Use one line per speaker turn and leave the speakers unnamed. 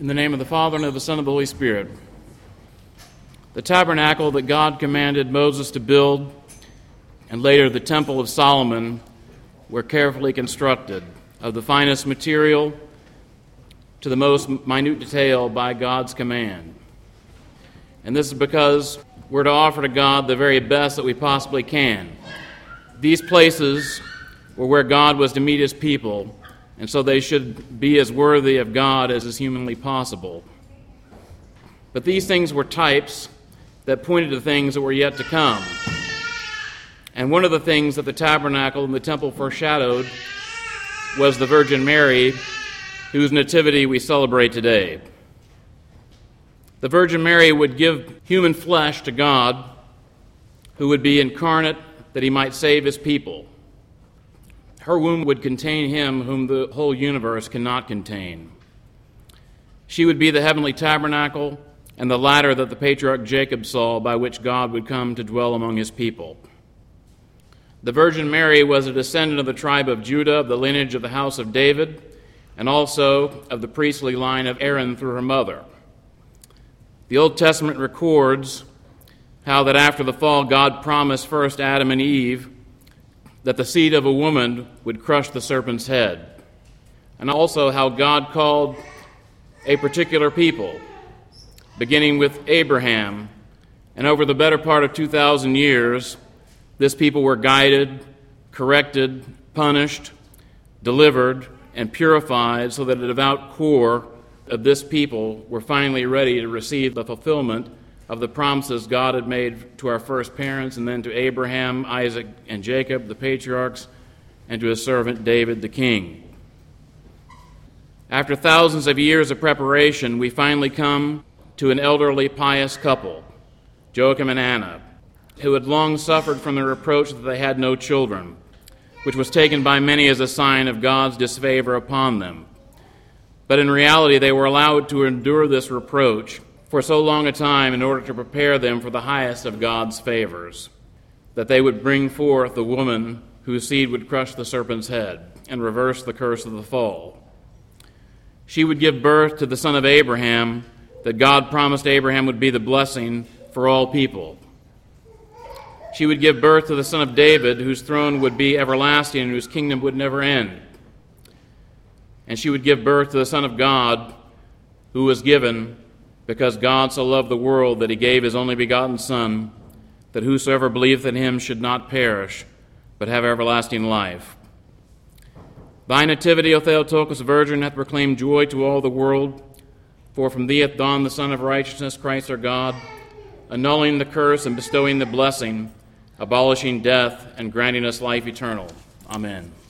In the name of the Father, and of the Son, and of the Holy Spirit. The tabernacle that God commanded Moses to build, and later the Temple of Solomon, were carefully constructed, of the finest material to the most minute detail by God's command. And this is because we're to offer to God the very best that we possibly can. These places were where God was to meet his people, and so they should be as worthy of God as is humanly possible. But these things were types that pointed to things that were yet to come. And one of the things that the tabernacle and the temple foreshadowed was the Virgin Mary, whose nativity we celebrate today. The Virgin Mary would give human flesh to God, who would be incarnate that he might save his people. Her womb would contain him whom the whole universe cannot contain. She would be the heavenly tabernacle and the ladder that the patriarch Jacob saw, by which God would come to dwell among his people. The Virgin Mary was a descendant of the tribe of Judah, of the lineage of the house of David, and also of the priestly line of Aaron through her mother. The Old Testament records how that after the fall, God promised first Adam and Eve that the seed of a woman would crush the serpent's head, and also how God called a particular people, beginning with Abraham, and over the better part of 2,000 years, this people were guided, corrected, punished, delivered, and purified so that a devout core of this people were finally ready to receive the fulfillment of the promises God had made to our first parents, and then to Abraham, Isaac, and Jacob, the patriarchs, and to his servant David, the king. After thousands of years of preparation, we finally come to an elderly, pious couple, Joachim and Anna, who had long suffered from the reproach that they had no children, which was taken by many as a sign of God's disfavor upon them. But in reality, they were allowed to endure this reproach for so long a time in order to prepare them for the highest of God's favors, that they would bring forth the woman whose seed would crush the serpent's head and reverse the curse of the fall. She would give birth to the son of Abraham, that God promised Abraham would be the blessing for all people. She would give birth to the son of David, whose throne would be everlasting and whose kingdom would never end. And she would give birth to the Son of God, who was given because God so loved the world that he gave his only begotten Son, that whosoever believeth in him should not perish, but have everlasting life. Thy nativity, O Theotokos, Virgin, hath proclaimed joy to all the world, for from thee hath dawned the Son of righteousness, Christ our God, annulling the curse and bestowing the blessing, abolishing death and granting us life eternal. Amen.